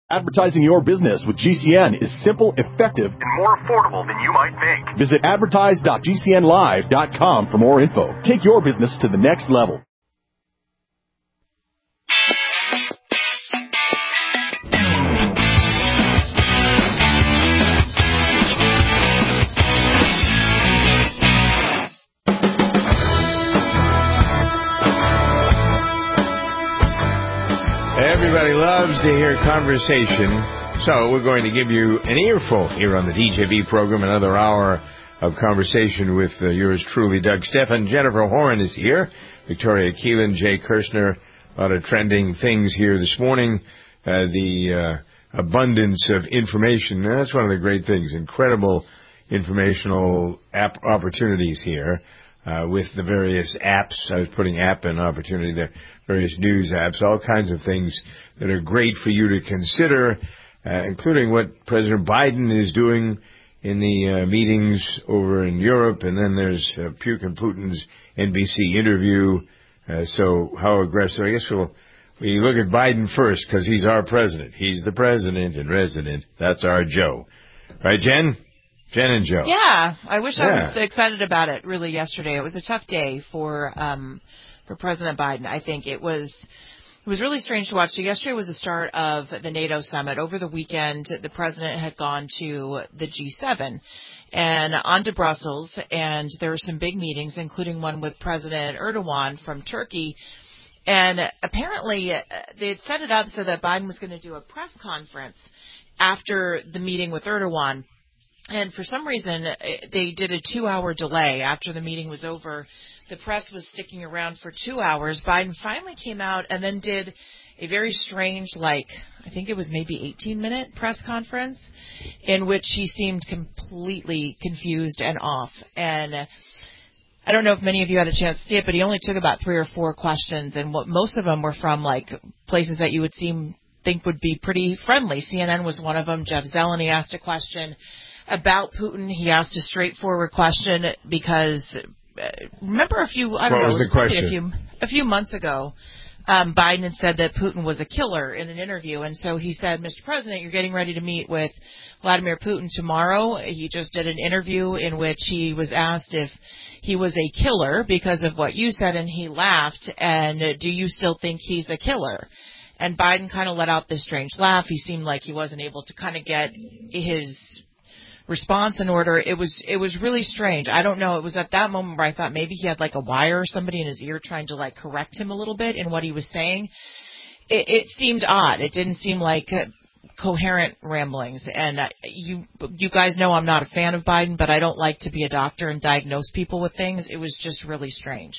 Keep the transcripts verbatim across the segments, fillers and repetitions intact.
Advertising your business with G C N is simple, effective, and more affordable than you might think. Visit advertise dot g c n live dot com for more info. Take your business to the next level. Everybody loves to hear conversation, so we're going to give you an earful here on the D J B program, another hour of conversation with uh, yours truly, Doug Stephan. Jennifer Horn is here, Victoria Keelan, Jay Kirshner, a lot of trending things here this morning. Uh, the uh, abundance of information, that's one of the great things, incredible informational app opportunities here. Uh, with the various apps, I was putting app and opportunity there, various news apps, all kinds of things that are great for you to consider, uh, including what President Biden is doing in the uh, meetings over in Europe. And then there's uh, Putin-Putin's N B C interview. Uh, so how aggressive? I guess we'll we look at Biden first because he's our president. He's the president and resident. That's our Joe. Right, Jen? Jen and Joe. Yeah, I wish yeah. I was excited about it really yesterday. It was a tough day for um, for President Biden. I think it was it was really strange to watch. So yesterday was the start of the NATO summit. Over the weekend, the president had gone to the G seven and on to Brussels, and there were some big meetings, including one with President Erdogan from Turkey. And apparently they had set it up so that Biden was going to do a press conference after the meeting with Erdogan. And for some reason, they did a two-hour delay after the meeting was over. The press was sticking around for two hours. Biden finally came out and then did a very strange, like, I think it was maybe eighteen-minute press conference in which he seemed completely confused and off. And I don't know if many of you had a chance to see it, but he only took about three or four questions, and what most of them were from, like, places that you would seem think would be pretty friendly. C N N was one of them. Jeff Zeleny asked a question about Putin. He asked a straightforward question because uh, remember a few I don't what know was it was the question? a few a few months ago um, Biden had said that Putin was a killer in an interview, and so he said, Mister President, you're getting ready to meet with Vladimir Putin tomorrow. He just did an interview in which he was asked if he was a killer because of what you said, and he laughed. And uh, do you still think he's a killer? And Biden kind of let out this strange laugh. He seemed like he wasn't able to kind of get his response in order. It was it was really strange. I don't know. It was at that moment where I thought maybe he had like a wire or somebody in his ear trying to like correct him a little bit in what he was saying. It, it seemed odd. It didn't seem like uh, coherent ramblings. And uh, you you guys know I'm not a fan of Biden, but I don't like to be a doctor and diagnose people with things. It was just really strange.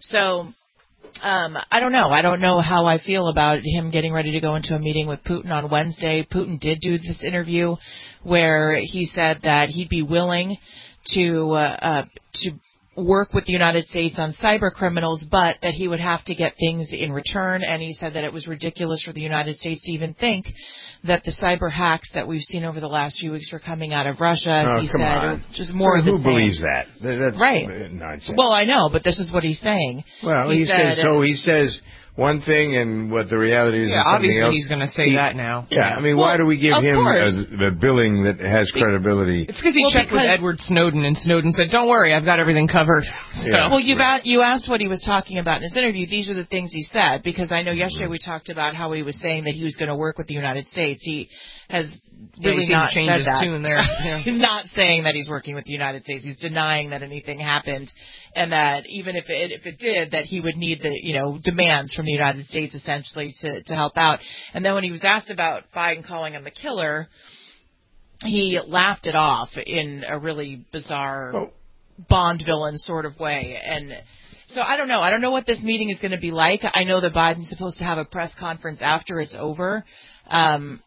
So Um, I don't know. I don't know how I feel about him getting ready to go into a meeting with Putin on Wednesday. Putin did do this interview where he said that he'd be willing to uh, uh, to work with the United States on cyber criminals, but that he would have to get things in return. And he said that it was ridiculous for the United States to even think that the cyber hacks that we've seen over the last few weeks were coming out of Russia. Oh, he come said on. just more Who, of the who same. believes that? That's right. nonsense. Well, I know, but this is what he's saying. Well, he, he said, says so. He says one thing, and what the reality is yeah, is something obviously else. he's going to say he, that now. Yeah, I mean, well, why do we give him a, a billing that has credibility? It's because he well, checked because, with Edward Snowden, and Snowden said, "Don't worry, I've got everything covered." So, yeah, well, you right. asked, you asked what he was talking about in his interview. These are the things he said, because I know yesterday we talked about how he was saying that he was going to work with the United States. He has really yeah, not change said his that. tune there. Yeah. He's not saying that he's working with the United States. He's denying that anything happened, and that even if it if it did, that he would need the you know demands from the United States essentially to to help out. And then when he was asked about Biden calling him a killer, he laughed it off in a really bizarre Oh. Bond villain sort of way. And so I don't know. I don't know what this meeting is going to be like. I know that Biden's supposed to have a press conference after it's over. Um,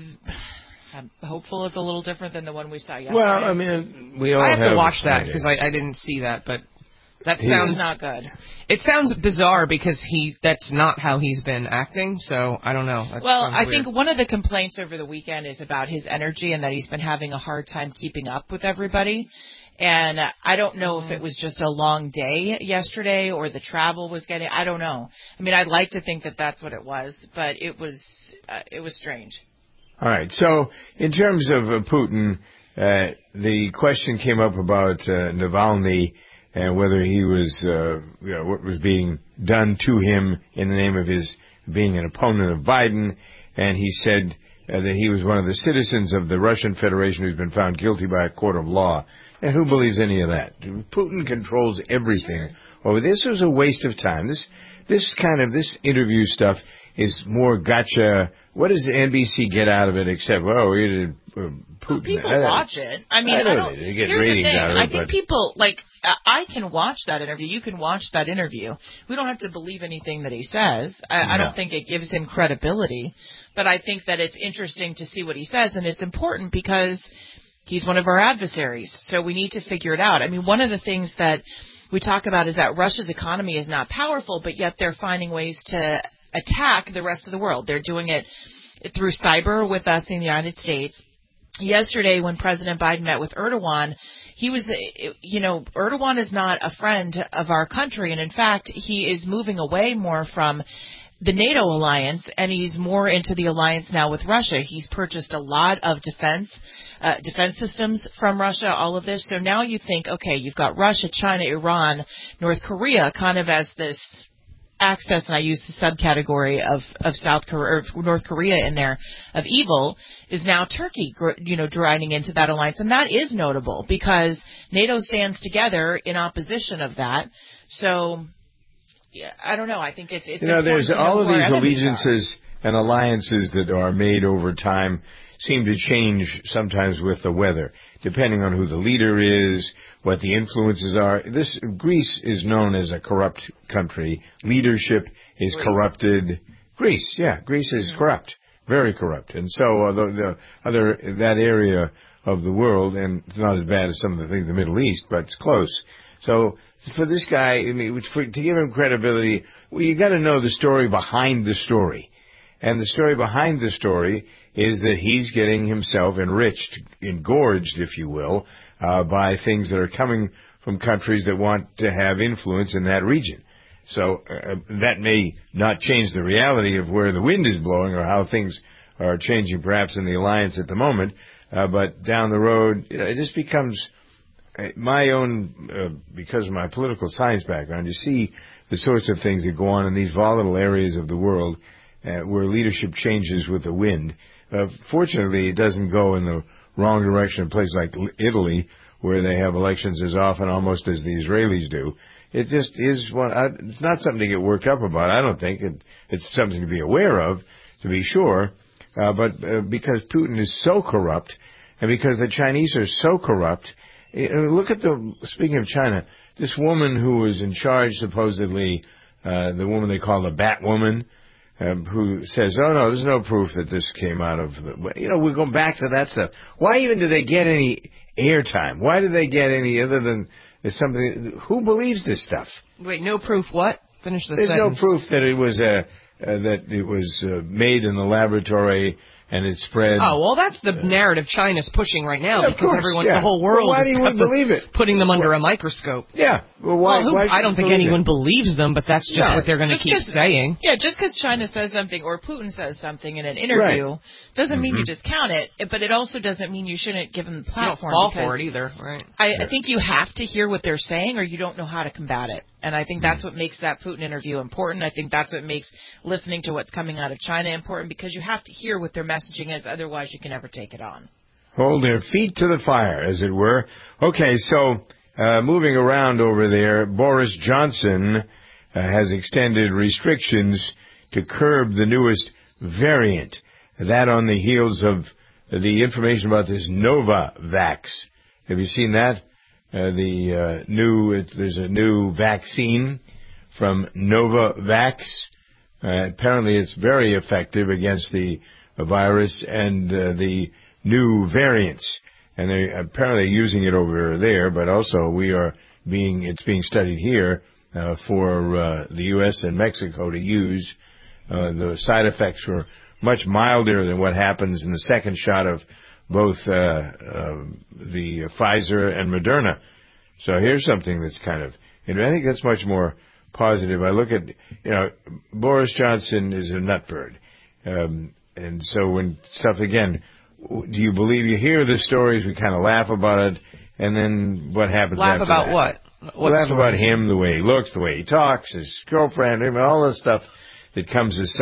I'm hopeful it's a little different than the one we saw yesterday. Well, I mean, we all I have, have to watch that ideas. because I, I didn't see that, but that He's sounds not good. It sounds bizarre because he that's not how he's been acting. So I don't know. That Well, sounds I weird. think one of the complaints over the weekend is about his energy and that he's been having a hard time keeping up with everybody. And I don't know if it was just a long day yesterday or the travel was getting. I don't know. I mean, I'd like to think that that's what it was, but it was uh, it was strange. All right. So in terms of uh, Putin, uh, the question came up about uh, Navalny and whether he was, uh, you know, what was being done to him in the name of his being an opponent of Biden. And he said uh, that he was one of the citizens of the Russian Federation who's been found guilty by a court of law. And who believes any of that? Putin controls everything. Sure. Oh, this was a waste of time. This, this kind of, this interview stuff is more gotcha. What does N B C get out of it except, oh, we did uh, Putin? Well, people watch it. I mean, I, I know don't. They get here's ratings the thing. out of it, I think but people like. I can watch that interview. You can watch that interview. We don't have to believe anything that he says. I, no. I don't think it gives him credibility, but I think that it's interesting to see what he says, and it's important because he's one of our adversaries. So we need to figure it out. I mean, one of the things that we talk about is that Russia's economy is not powerful, but yet they're finding ways to attack the rest of the world. They're doing it through cyber with us in the United States. Yesterday, when President Biden met with Erdogan, he was, you know, Erdogan is not a friend of our country, and in fact, he is moving away more from the NATO alliance, and he's more into the alliance now with Russia. He's purchased a lot of defense uh, defense systems from Russia, all of this. So now you think, okay, you've got Russia, China, Iran, North Korea kind of as this access, and I use the subcategory of, of South Korea, or North Korea in there, of evil, is now Turkey, you know, driving into that alliance. And that is notable because NATO stands together in opposition of that. So, yeah, I don't know. I think it's, it's you know, there's all of these allegiances are. and alliances that are made over time seem to change sometimes with the weather, depending on who the leader is, what the influences are. This Greece is known as a corrupt country. Leadership is Greece. corrupted. Greece, yeah, Greece is mm-hmm. corrupt, very corrupt. And so uh, the, the other that area of the world, and it's not as bad as some of the things in the Middle East, but it's close. So for this guy, I mean, for, to give him credibility, well, you got to know the story behind the story. And the story behind the story is that he's getting himself enriched, engorged, if you will, uh, by things that are coming from countries that want to have influence in that region. So uh, that may not change the reality of where the wind is blowing or how things are changing perhaps in the alliance at the moment, uh, but down the road, you know, it just becomes my own, uh, because of my political science background, you see the sorts of things that go on in these volatile areas of the world uh, where leadership changes with the wind. Uh, fortunately, it doesn't go in the wrong direction in places like Italy, where they have elections as often almost as the Israelis do. It just is one. I, it's not something to get worked up about. I don't think it, it's something to be aware of, to be sure. Uh, but uh, because Putin is so corrupt, and because the Chinese are so corrupt, uh, look at the. Speaking of China, this woman who was in charge, supposedly, uh, the woman they call the Batwoman. Um, who says, oh, no, there's no proof that this came out of the... You know, we're going back to that stuff. Why even do they get any airtime? Why do they get any other than something... Who believes this stuff? Wait, no proof what? Finish the There's sentence. no proof that it was uh, uh, that it was uh, made in the laboratory and it spread... Oh, well, that's the uh, narrative China's pushing right now yeah, because course, everyone, yeah. the whole world well, why is do you believe it? putting them under well, a microscope. Yeah. Well, why, well, who, why I don't think anyone it? believes them, but that's just no, what they're going to keep saying. Yeah, just because China says something or Putin says something in an interview right. doesn't mm-hmm. mean you discount it, but it also doesn't mean you shouldn't give them the platform. You don't fall for it either, right? I, yeah. I think you have to hear what they're saying or you don't know how to combat it. And I think that's what makes that Putin interview important. I think that's what makes listening to what's coming out of China important because you have to hear what their messaging is. Otherwise, you can never take it on. Hold their feet to the fire, as it were. Okay, so uh, moving around over there, Boris Johnson uh, has extended restrictions to curb the newest variant. That on the heels of the information about this Novavax. Have you seen that? Uh, the uh, new, it, there's a new vaccine from Novavax. Uh, apparently it's very effective against the uh, virus and uh, the new variants. And they're apparently using it over there, but also we are being, it's being studied here uh, for uh, the U S and Mexico to use. Uh, the side effects were much milder than what happens in the second shot of both uh, uh, the Pfizer and Moderna. So here's something that's kind of, and I think that's much more positive. I look at, you know, Boris Johnson is a nutbird. Um, and so when stuff, again, do you believe you hear the stories, we kind of laugh about it, and then what happens laugh after about that? what? What laugh stories? About him, the way he looks, the way he talks, his girlfriend, him, all the stuff that comes as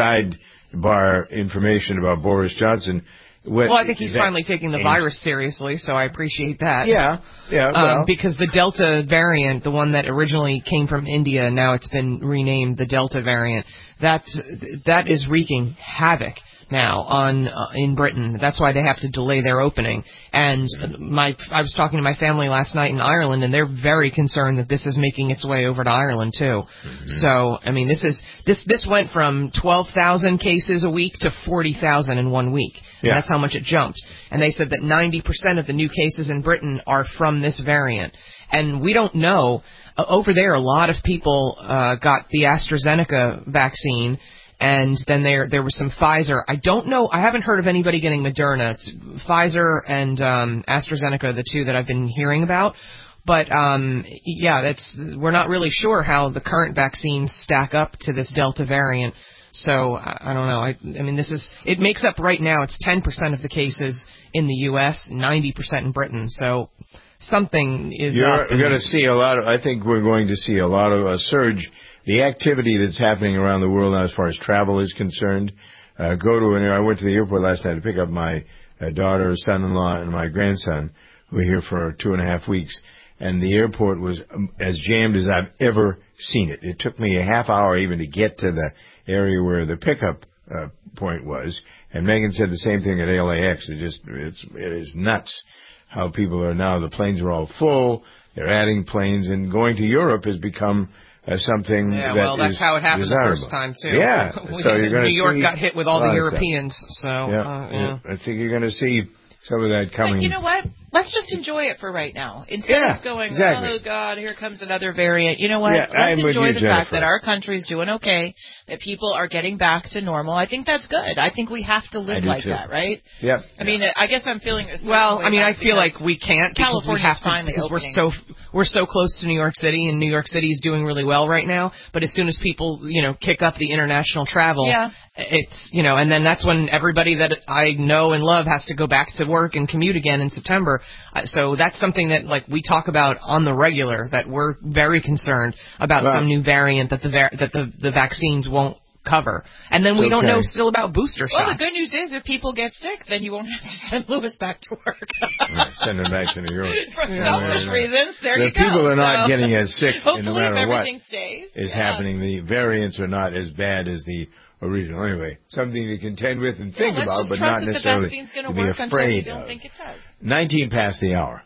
sidebar information about Boris Johnson. What, well, I think he's finally taking the virus seriously, so I appreciate that. Yeah, yeah. Well. Um, because the Delta variant, the one that originally came from India, now it's been renamed the Delta variant. That's that is wreaking havoc now on uh, in Britain. That's why they have to delay their opening. And my I was talking to my family last night in Ireland, and they're very concerned that this is making its way over to Ireland too. Mm-hmm. So, I mean, this is this this went from twelve thousand cases a week to forty thousand in one week. Yeah. And that's how much it jumped. And they said that ninety percent of the new cases in Britain are from this variant. And we don't know. Uh, over there, a lot of people uh, got the AstraZeneca vaccine. And then there there was some Pfizer. I don't know. I haven't heard of anybody getting Moderna. It's Pfizer and um, AstraZeneca are the two that I've been hearing about. But um, yeah, that's we're not really sure how the current vaccines stack up to this Delta variant. So I, I don't know. I, I mean, this is it makes up right now. It's ten percent of the cases in the U S, ninety percent in Britain. So something is. You're going to see a lot of. I think we're going to see a lot of a surge. The activity that's happening around the world now as far as travel is concerned, uh, go to an I went to the airport last night to pick up my uh, daughter, son-in-law, and my grandson, who were here for two and a half weeks, and the airport was um, as jammed as I've ever seen it. It took me a half hour even to get to the area where the pickup uh, point was, and Megan said the same thing at L A X. It just it's it is nuts how people are now. The planes are all full. They're adding planes, and going to Europe has become as something yeah, that well, that's is how it happened desirable. the first time, too. Yeah. so you're going to New York see got hit with all the Europeans, so, yeah, uh, yeah. yeah. I think you're going to see some of that coming. But you know what? Let's just enjoy it for right now. Instead yeah, of going, exactly. oh, God, here comes another variant. You know what? Yeah, Let's I'm enjoy you, the Jennifer. fact that our country's doing okay, that people are getting back to normal. I think that's good. I think we have to live like too. that, right? Yep. I mean, I guess I'm feeling a certain Well, way I mean, I back feel like we can't because we have to finally because opening. we're so we're so close to New York City, and New York City is doing really well right now. But as soon as people, you know, kick up the international travel, yeah. it's, you know, and then that's when everybody that I know and love has to go back to work and commute again in September. Uh, so that's something that, like, we talk about on the regular, that we're very concerned about wow. some new variant that the var- that the, the vaccines won't cover. And then we okay. don't know still about booster shots. Well, the good news is if people get sick, then you won't have to send Lewis back to work. Right, send him back to New York. For yeah, selfish yeah, yeah. reasons, there the you go. People are not so, getting as sick, and no matter if what everything stays, is yeah. happening. The variants are not as bad as the original. Anyway, something to contend with and think yeah, about, but not necessarily to be afraid don't of. Think it does. nineteen past the hour.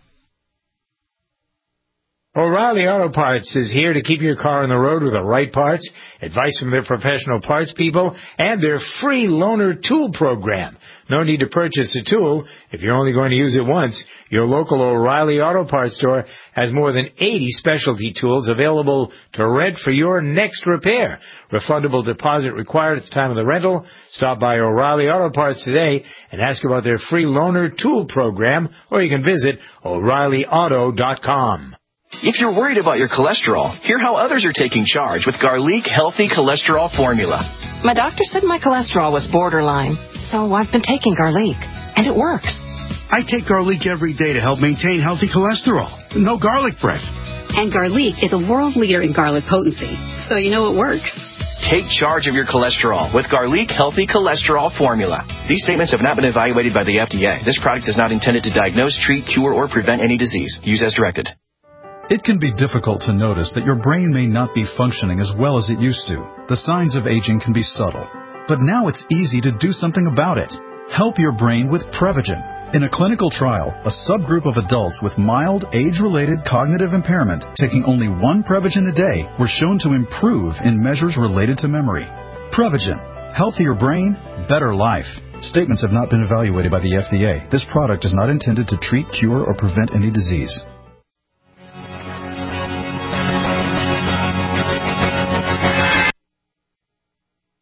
O'Reilly Auto Parts is here to keep your car on the road with the right parts, advice from their professional parts people, and their free loaner tool program. No need to purchase a tool if you're only going to use it once. Your local O'Reilly Auto Parts store has more than eighty specialty tools available to rent for your next repair. Refundable deposit required at the time of the rental. Stop by O'Reilly Auto Parts today and ask about their free loaner tool program, or you can visit O'Reilly Auto dot com. If you're worried about your cholesterol, hear how others are taking charge with Garlic Healthy Cholesterol Formula. My doctor said my cholesterol was borderline, so I've been taking Garlic, and it works. I take Garlic every day to help maintain healthy cholesterol. No garlic breath. And Garlic is a world leader in garlic potency, so you know it works. Take charge of your cholesterol with Garlic Healthy Cholesterol Formula. These statements have not been evaluated by the F D A. This product is not intended to diagnose, treat, cure, or prevent any disease. Use as directed. It can be difficult to notice that your brain may not be functioning as well as it used to. The signs of aging can be subtle. But now it's easy to do something about it. Help your brain with Prevagen. In a clinical trial, a subgroup of adults with mild, age-related cognitive impairment taking only one Prevagen a day were shown to improve in measures related to memory. Prevagen. Healthier brain, better life. Statements have not been evaluated by the F D A. This product is not intended to treat, cure, or prevent any disease.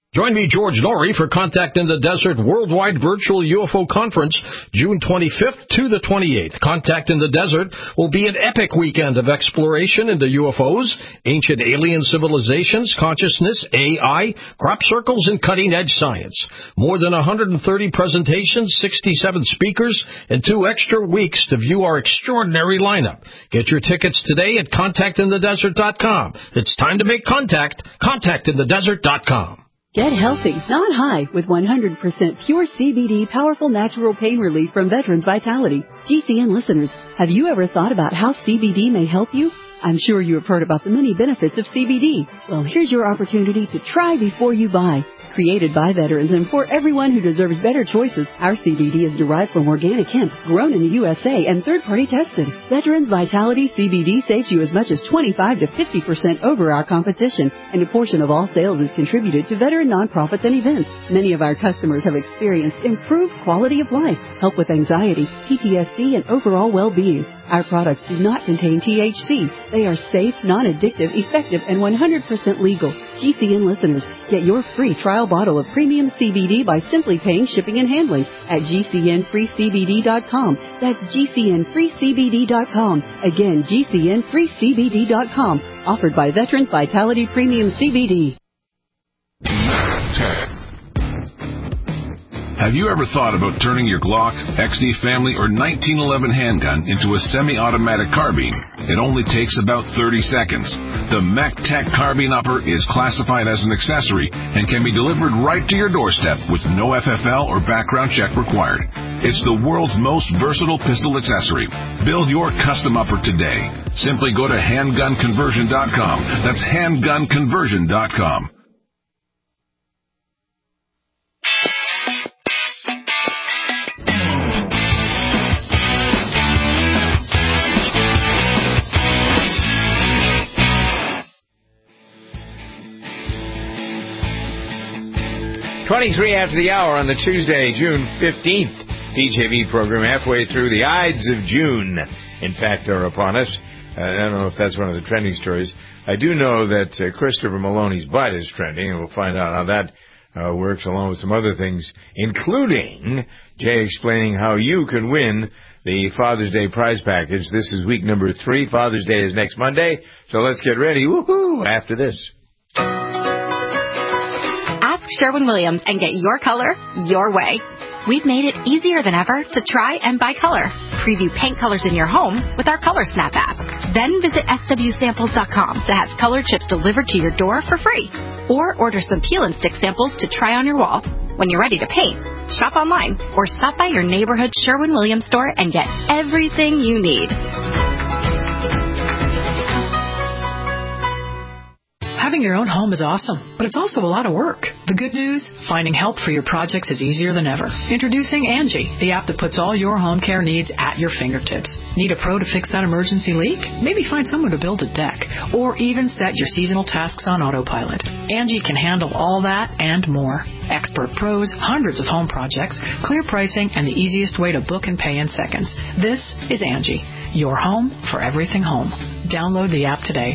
Join me, George Norrie, for Contact in the Desert Worldwide Virtual U F O Conference, June twenty-fifth to the twenty-eighth. Contact in the Desert will be an epic weekend of exploration into U F Os, ancient alien civilizations, consciousness, A I, crop circles, and cutting-edge science. More than one hundred thirty presentations, sixty-seven speakers, and two extra weeks to view our extraordinary lineup. Get your tickets today at contact in the desert dot com. It's time to make contact. contact in the desert dot com. Get healthy, not high, with one hundred percent pure C B D powerful natural pain relief from Veterans Vitality. G C N listeners, have you ever thought about how C B D may help you? I'm sure you have heard about the many benefits of C B D. Well, here's your opportunity to try before you buy. Created by veterans and for everyone who deserves better choices, our C B D is derived from organic hemp, grown in the U S A and third-party tested. Veterans Vitality C B D saves you as much as twenty-five to fifty percent over our competition, and a portion of all sales is contributed to veteran nonprofits and events. Many of our customers have experienced improved quality of life, help with anxiety, P T S D, and overall well-being. Our products do not contain T H C. They are safe, non-addictive, effective, and one hundred percent legal. G C N listeners, get your free trial bottle of premium C B D by simply paying shipping and handling at G C N free C B D dot com. That's G C N free C B D dot com. Again, G C N free C B D dot com. Offered by Veterans Vitality Premium C B D. Have you ever thought about turning your Glock, X D Family, or nineteen eleven handgun into a semi-automatic carbine? It only takes about thirty seconds. The MacTech Carbine Upper is classified as an accessory and can be delivered right to your doorstep with no F F L or background check required. It's the world's most versatile pistol accessory. Build your custom upper today. Simply go to handgun conversion dot com. That's handgun conversion dot com. twenty-three after the hour on the Tuesday, June fifteenth, D J V program, halfway through. The Ides of June, in fact, are upon us. Uh, I don't know if that's one of the trending stories. I do know that uh, Christopher Maloney's butt is trending, and we'll find out how that uh, works, along with some other things, including Jay explaining how you can win the Father's Day prize package. This is week number three. Father's Day is next Monday, so let's get ready. Woohoo! After this. Sherwin-Williams and get your color your way. We've made it easier than ever to try and buy color. Preview paint colors in your home with our Color Snap app. Then visit S W samples dot com to have color chips delivered to your door for free. Or order some peel and stick samples to try on your wall. When you're ready to paint, shop online or stop by your neighborhood Sherwin-Williams store and get everything you need. Having your own home is awesome, but it's also a lot of work. The good news? Finding help for your projects is easier than ever. Introducing Angie, the app that puts all your home care needs at your fingertips. Need a pro to fix that emergency leak? Maybe find someone to build a deck, or even set your seasonal tasks on autopilot. Angie can handle all that and more. Expert pros, hundreds of home projects, clear pricing, and the easiest way to book and pay in seconds. This is Angie, your home for everything home. Download the app today.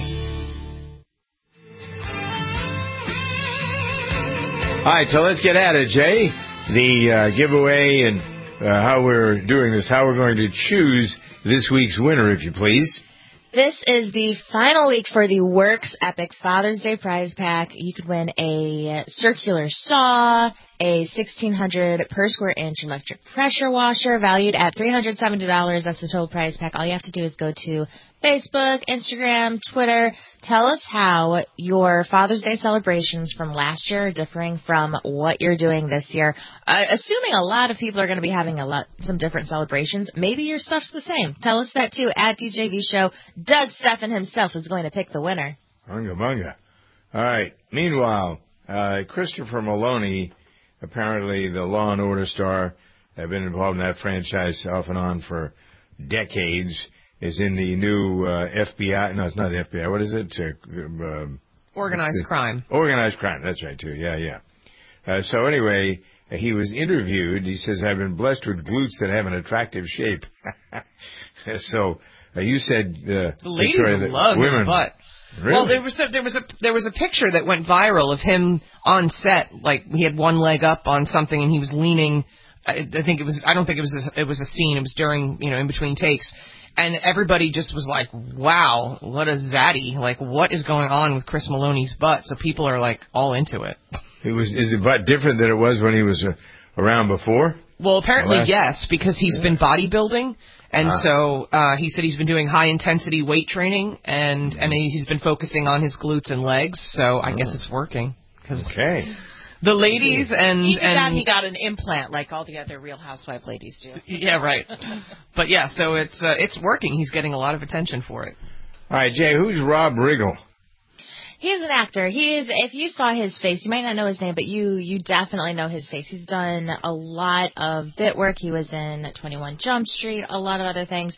All right, so let's get at it, Jay. The uh, giveaway and uh, how we're doing this, how we're going to choose this week's winner, if you please. This is the final week for the Works Epic Father's Day prize pack. You could win a circular saw, a sixteen hundred dollars per square inch electric pressure washer valued at three hundred seventy dollars. That's the total prize pack. All you have to do is go to Facebook, Instagram, Twitter. Tell us how your Father's Day celebrations from last year are differing from what you're doing this year. Uh, assuming a lot of people are going to be having a lot, some different celebrations, maybe your stuff's the same. Tell us that too at D J V Show. Doug Steffen himself is going to pick the winner. Bunga, bunga. All right. Meanwhile, uh, Christopher Maloney, apparently the Law and Order star, have been involved in that franchise off and on for decades, is in the new uh, F B I. No, it's not the F B I. What is it? Uh, uh, Organized uh, crime. Organized crime. That's right, too. Yeah, yeah. Uh, so anyway, he was interviewed. He says, I've been blessed with glutes that have an attractive shape. so uh, you said... Uh, the ladies Victoria, love women, his butt. Really? Well, there was a, there was a there was a picture that went viral of him on set, like he had one leg up on something and he was leaning. I, I think it was. I don't think it was. A, it was a scene. It was during, you know, in between takes, and everybody just was like, "Wow, what a zaddy! Like, what is going on with Chris Maloney's butt?" So people are like all into it. It was. Is it butt different than it was when he was uh, around before? Well, apparently last... yes, because he's yeah. been bodybuilding. And ah. so uh, he said he's been doing high-intensity weight training, and, and he's been focusing on his glutes and legs, so I oh. guess it's working. Cause okay. The ladies and... He, and got, he got an implant like all the other Real Housewife ladies do. Yeah, right. But, yeah, so it's uh, it's working. He's getting a lot of attention for it. All right, Jay, who's Rob Riggle? He's an actor. He is. If you saw his face, you might not know his name, but you you definitely know his face. He's done a lot of bit work. He was in twenty-one Jump Street, a lot of other things.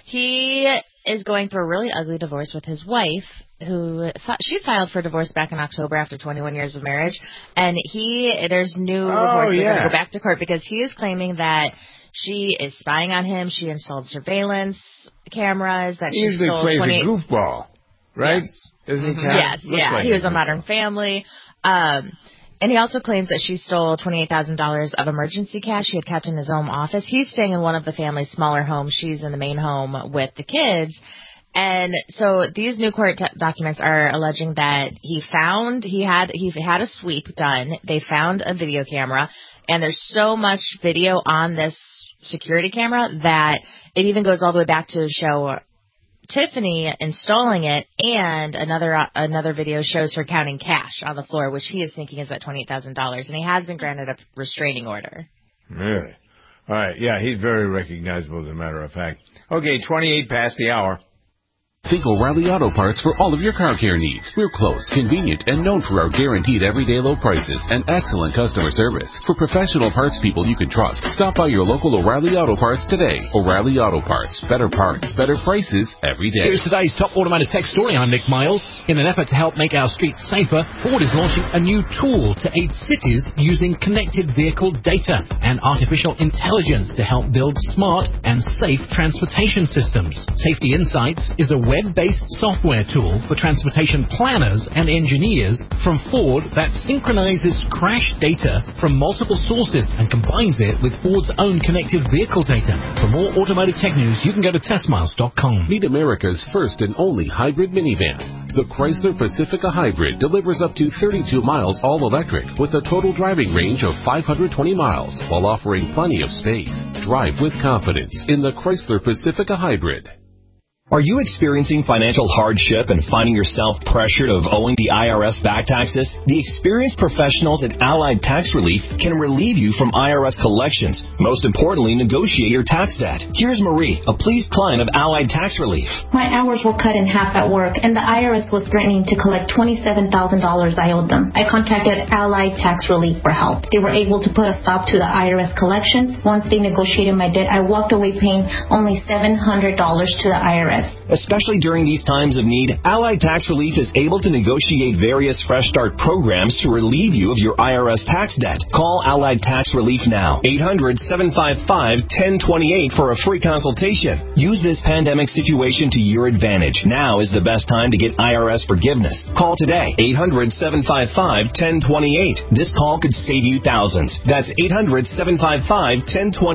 He is going through a really ugly divorce with his wife, who she filed for divorce back in October after twenty-one years of marriage. And he there's new oh, reports yeah. that are going to go back to court because he is claiming that she is spying on him. She installed surveillance cameras. That he she usually stole plays twenty a goofball, right? Yes. Isn't he? Mm-hmm. Yes, yeah. Like he was a Modern Family. Um, and he also claims that she stole twenty-eight thousand dollars of emergency cash he had kept in his own office. He's staying in one of the family's smaller homes. She's in the main home with the kids. And so these new court t- documents are alleging that he found, he had, he had a sweep done. They found a video camera. And there's so much video on this security camera that it even goes all the way back to show Tiffany installing it, and another uh, another video shows her counting cash on the floor, which he is thinking is about twenty-eight thousand dollars, and he has been granted a restraining order. Really? All right, yeah, he's very recognizable, as a matter of fact. Okay, twenty-eight past the hour. Think O'Reilly Auto Parts for all of your car care needs. We're close, convenient, and known for our guaranteed everyday low prices and excellent customer service. For professional parts people you can trust, stop by your local O'Reilly Auto Parts today. O'Reilly Auto Parts. Better parts, better prices every day. Here's today's top automotive tech story. I'm Nick Miles. In an effort to help make our streets safer, Ford is launching a new tool to aid cities using connected vehicle data and artificial intelligence to help build smart and safe transportation systems. Safety Insights is a web-based software tool for transportation planners and engineers from Ford that synchronizes crash data from multiple sources and combines it with Ford's own connected vehicle data. For more automotive tech news, you can go to test miles dot com. Meet America's first and only hybrid minivan. The Chrysler Pacifica Hybrid delivers up to thirty-two miles all-electric with a total driving range of five hundred twenty miles while offering plenty of space. Drive with confidence in the Chrysler Pacifica Hybrid. Are you experiencing financial hardship and finding yourself pressured of owing the I R S back taxes? The experienced professionals at Allied Tax Relief can relieve you from I R S collections. Most importantly, negotiate your tax debt. Here's Marie, a pleased client of Allied Tax Relief. My hours were cut in half at work, and the I R S was threatening to collect twenty-seven thousand dollars I owed them. I contacted Allied Tax Relief for help. They were able to put a stop to the I R S collections. Once they negotiated my debt, I walked away paying only seven hundred dollars to the I R S. Especially during these times of need, Allied Tax Relief is able to negotiate various Fresh Start programs to relieve you of your I R S tax debt. Call Allied Tax Relief now. eight hundred, seven five five, one zero two eight for a free consultation. Use this pandemic situation to your advantage. Now is the best time to get I R S forgiveness. Call today. eight hundred, seven five five, one zero two eight. This call could save you thousands. That's eight hundred, seven five five, one zero two eight.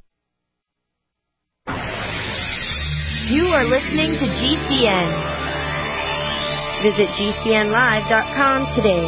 You are listening to G C N. Visit G C N live dot com today.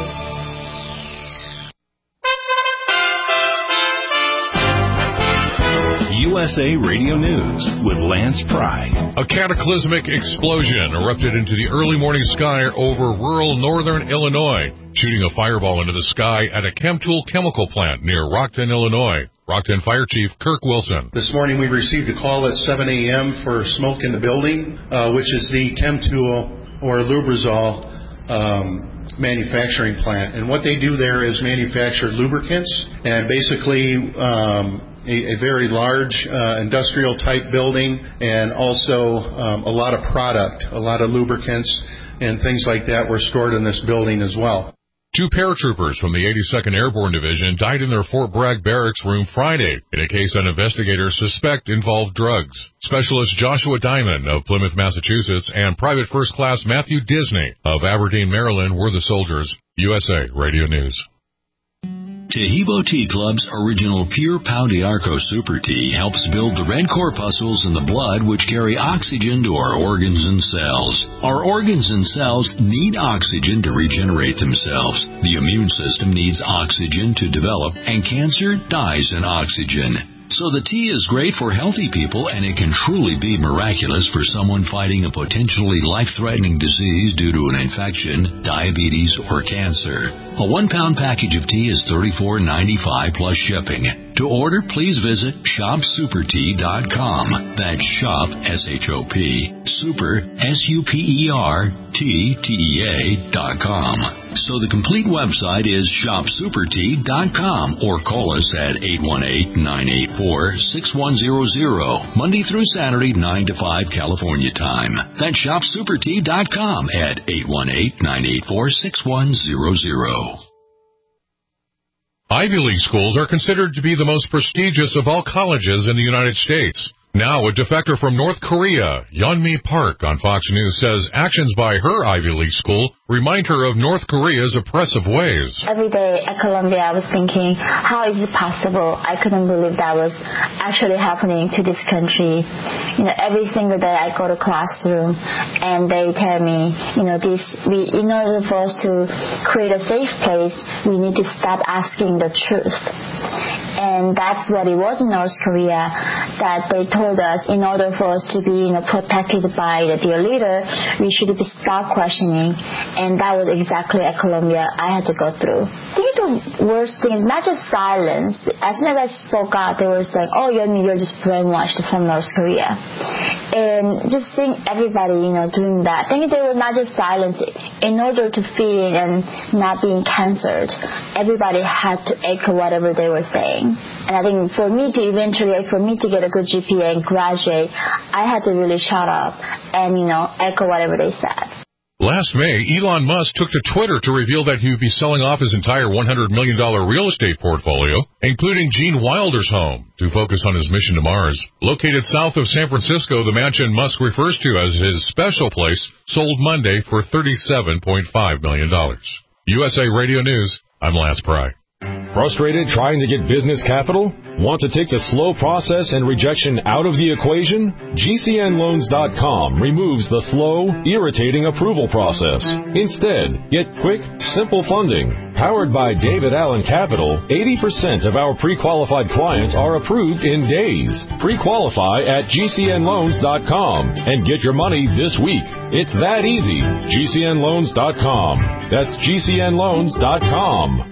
U S A Radio News with Lance Pry. A cataclysmic explosion erupted into the early morning sky over rural northern Illinois, shooting a fireball into the sky at a Chemtool chemical plant near Rockton, Illinois. Rockton Fire Chief Kirk Wilson. This morning we received a call at seven a.m. for smoke in the building, uh, which is the Chemtool or Lubrizol um, manufacturing plant. And what they do there is manufacture lubricants and basically um, a, a very large uh, industrial type building, and also um, a lot of product, a lot of lubricants and things like that were stored in this building as well. Two paratroopers from the eighty-second Airborne Division died in their Fort Bragg barracks room Friday in a case that investigators suspect involved drugs. Specialist Joshua Diamond of Plymouth, Massachusetts, and Private First Class Matthew Disney of Aberdeen, Maryland were the soldiers. U S A Radio News. Tehibo Tea Club's original Pure Pau d'Arco Super Tea helps build the red corpuscles in the blood which carry oxygen to our organs and cells. Our organs and cells need oxygen to regenerate themselves. The immune system needs oxygen to develop, and cancer dies in oxygen. So the tea is great for healthy people, and it can truly be miraculous for someone fighting a potentially life-threatening disease due to an infection, diabetes, or cancer. A one-pound package of tea is thirty-four ninety-five plus shipping. To order, please visit shop super tea dot com. That's shop, S H O P, super, S U P E R, T, T E A, dot com. So the complete website is shop super tea dot com, or call us at eight one eight, nine eight four, six one zero zero, Monday through Saturday, nine to five California time. That's shop super tea dot com at eight one eight, nine eight four, six one zero zero. Ivy League schools are considered to be the most prestigious of all colleges in the United States. Now, a defector from North Korea, Yeonmi Park, on Fox News says actions by her Ivy League school remind her of North Korea's oppressive ways. Every day at Columbia, I was thinking, how is it possible? I couldn't believe that was actually happening to this country. You know, every single day I go to classroom and they tell me, you know, this, we, in order for us to create a safe place, we need to stop asking the truth. And that's what it was in North Korea, that they told us in order for us to be, you know, protected by the dear leader, we should be stop questioning. And that was exactly at Columbia I had to go through. I think the worst thing is not just silence. As soon as I spoke out, they were saying, oh, you're, you're just brainwashed from North Korea. And just seeing everybody, you know, doing that. I think they were not just silence. In order to fit in and not being censored, everybody had to echo whatever they were saying. And I think for me to eventually, for me to get a good G P A and graduate, I had to really shut up and, you know, echo whatever they said. Last May, Elon Musk took to Twitter to reveal that he would be selling off his entire one hundred million dollars real estate portfolio, including Gene Wilder's home, to focus on his mission to Mars. Located south of San Francisco, the mansion Musk refers to as his special place sold Monday for thirty-seven point five million dollars. U S A Radio News, I'm Lance Pry. Frustrated trying to get business capital? Want to take the slow process and rejection out of the equation? G C N loans dot com removes the slow, irritating approval process. Instead, get quick, simple funding. Powered by David Allen Capital, eighty percent of our pre-qualified clients are approved in days. Pre-qualify at G C N loans dot com and get your money this week. It's that easy. G C N loans dot com. That's G C N loans dot com.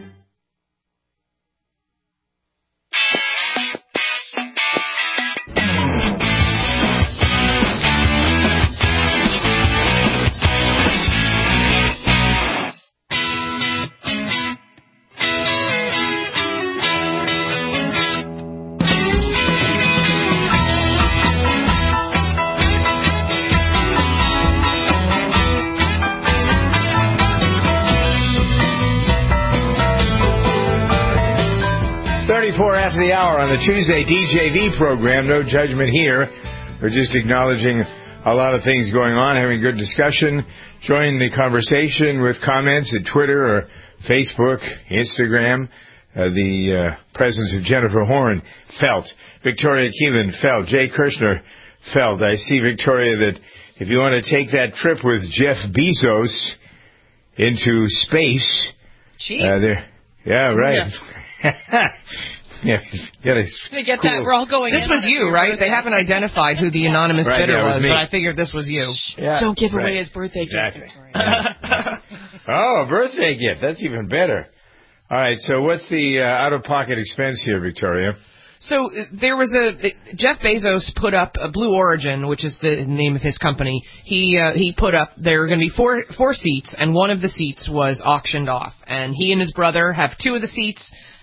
thirty-four after the hour on the Tuesday D J V program. No judgment here. We're just acknowledging a lot of things going on, having good discussion. Join the conversation with comments at Twitter or Facebook, Instagram. Uh, the uh, presence of Jennifer Horn felt. Victoria Keelan felt. Jay Kirshner felt. I see, Victoria, that if you want to take that trip with Jeff Bezos into space... Gee. Uh, there, yeah, right. Yeah. Yeah, get, a they get cool. that. We're all going. This was you, right? They haven't identified who the anonymous right, bidder yeah, was, was but I figured this was you. Yeah, Don't give right. away his birthday exactly. gift. Yeah. Oh, a birthday gift. That's even better. All right, so what's the uh, out-of-pocket expense here, Victoria? So uh, there was a Jeff Bezos put up a Blue Origin, which is the name of his company. He uh, he put up there were going to be four four seats, and one of the seats was auctioned off. And he and his brother have two of the seats.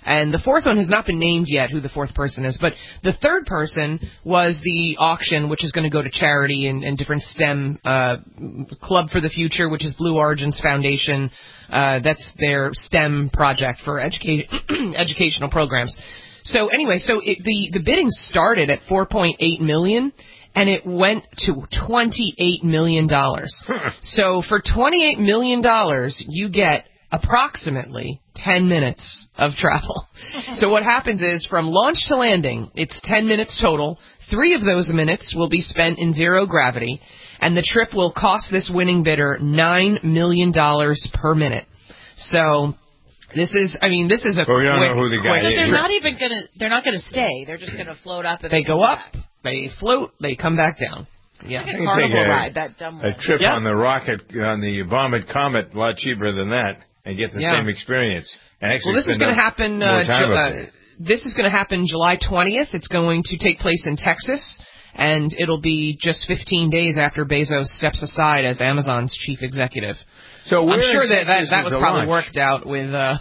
And the fourth one has not been named yet, who the fourth person is. But the third person was the auction, which is going to go to charity and, and different STEM uh, Club for the Future, which is Blue Origin's foundation. Uh, that's their STEM project for educa- educational programs. So anyway, so it, the, the bidding started at four point eight million dollars, and it went to twenty-eight million dollars. So for twenty-eight million dollars, you get approximately ten minutes of travel. So what happens is, from launch to landing, it's ten minutes total. Three of those minutes will be spent in zero gravity, and the trip will cost this winning bidder nine million dollars per minute. So this is, I mean, this is a well, we don't quick, know who the guy so is. they're not even gonna, they're not gonna stay. They're just gonna float up and they go up, back. they float, they come back down. Yeah, like a carnival a, ride, that dumb one. A trip yeah. on the rocket, on the Vomit Comet, a lot cheaper than that, and get the yeah. same experience. And actually well, this is going to happen. Uh, ju- uh, this is going to happen July twentieth. It's going to take place in Texas, and it'll be just fifteen days after Bezos steps aside as Amazon's chief executive. So I'm where sure that that, that was probably launch? worked out with. Uh,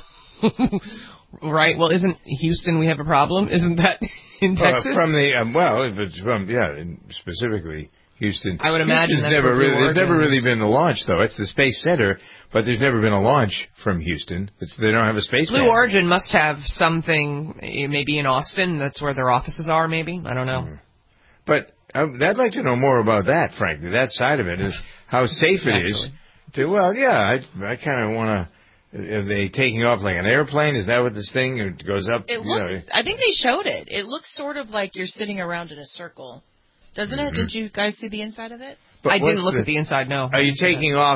right. Well, isn't Houston? We have a problem. Isn't that in Texas? Uh, from the um, well, if it's from yeah, in specifically Houston. I would imagine Houston's that's never where really, Blue there's never Origin really is. been a launch though. It's the Space Center, but there's never been a launch from Houston. It's, they don't have a space. Blue pad. Origin must have something, maybe in Austin. That's where their offices are. Maybe I don't know. Mm. But um, I'd like to know more about that. Frankly, that side of it is how safe it is. To well, yeah, I I kind of want to. Are they taking off like an airplane? Is that what this thing it goes up? It you looks. know, I think they showed it. It looks sort of like you're sitting around in a circle, doesn't it? Mm-hmm. Did you guys see the inside of it? But I didn't look the, at the inside. No. Are you taking off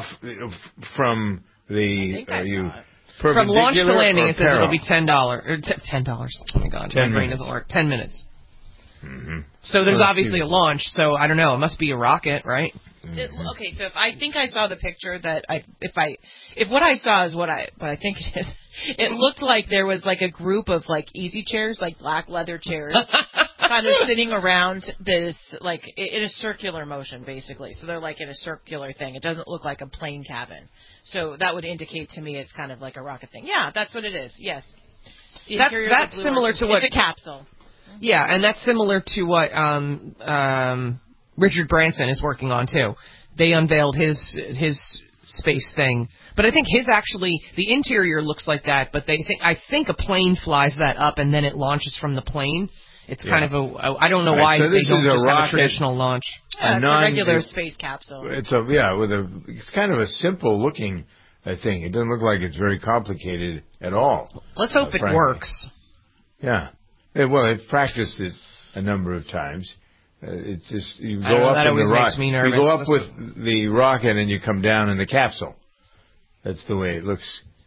from the? I think I are you saw it. From launch to landing? It says parallel? it'll be ten dollars. Or t- ten dollars. Oh my God, ten my brain minutes. doesn't work. Ten minutes. Mm-hmm. So there's Well, obviously a launch. So I don't know. It must be a rocket, right? It, okay, so if I think I saw the picture that I, if I, if what I saw is what I, what I think it is, it looked like there was like a group of like easy chairs, like black leather chairs, kind of sitting around this, like in a circular motion, basically. So they're like in a circular thing. It doesn't look like a plane cabin. So that would indicate to me it's kind of like a rocket thing. Yeah, that's what it is. Yes. The That's interior of that's the Blue similar Origin. to what It's a capsule. Yeah, and that's similar to what um, um, Richard Branson is working on too. They unveiled his his space thing, but I think his actually the interior looks like that. But they think I think a plane flies that up and then it launches from the plane. It's Yeah. kind of a I don't know Right, why so they this don't is a just have a rocket- traditional launch. Yeah, A it's non- a regular it's- space capsule. It's a yeah with a. It's kind of a simple looking uh, thing. It doesn't look like it's very complicated at all. Let's hope uh, it frankly. works. Yeah. Yeah, well, they've practiced it a number of times. Uh, it's just you I don't go know, up that in always the makes rocket. me You nervous. go up This with the rocket and you come down in the capsule. That's the way it looks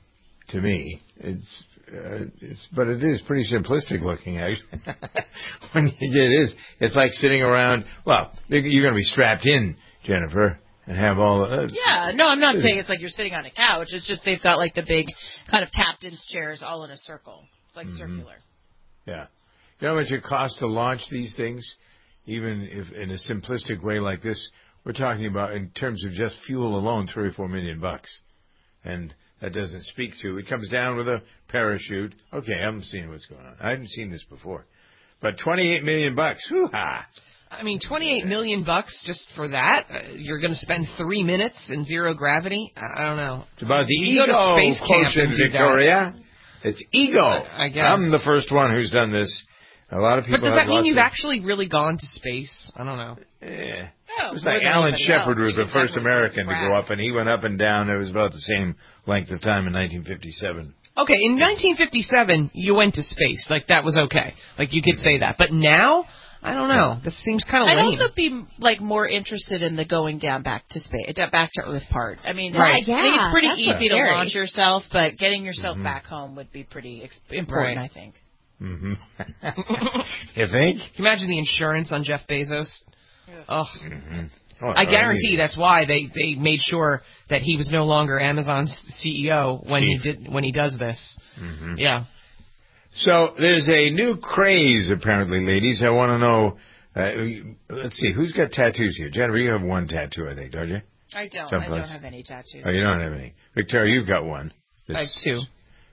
to me. It's, uh, it's but it is pretty simplistic looking actually. When you get it is, it's like sitting around. Well, you're going to be strapped in, Jennifer, and have all. Uh, Yeah, no, I'm not saying it's like you're sitting on a couch. It's just they've got like the big kind of captain's chairs all in a circle. It's like Mhm. circular. Yeah. You know how much it costs to launch these things? Even if in a simplistic way like this, we're talking about in terms of just fuel alone, three or four million bucks. And that doesn't speak to, it comes down with a parachute. Okay, I'm seeing what's going on. I haven't seen this before. But twenty-eight million bucks, hoo-ha! I mean, twenty-eight million bucks just for that. Uh, you're going to spend three minutes in zero gravity. I, I don't know. It's about the you ego go to space camp quotient, and do that. Victoria. It's ego. I, I guess. I'm the first one who's done this. A lot of people But does have that mean lots you've of, actually really gone to space? I don't know. Yeah. Oh, It was more like than Alan anybody Shepard else. was You the could first definitely American to crack. go up, and he went up and down. It was about the same length of time in nineteen fifty-seven. Okay, in nineteen fifty-seven, you went to space. Like, that was okay. Like, you could say that. But now, I don't know. This seems kind of I'd lame. also be like more interested in the going down back to space, back to Earth part. I mean, Right. I think it's pretty that's easy to scary. launch yourself, but getting yourself Mhm. back home would be pretty ex- important, Right. I think. Mm-hmm. You think? Can you imagine the insurance on Jeff Bezos? Oh, Mm-hmm. Oh, I guarantee that's why they, they made sure that he was no longer Amazon's C E O when Chief. he did when he does this. Mm-hmm. Yeah. So there's a new craze, apparently, ladies. I want to know. Uh, let's see, who's got tattoos here? Jennifer, you have one tattoo, I think, don't you? I don't. Someplace. I don't have any tattoos. Oh, you don't have any. Victoria, you've got one. I have two.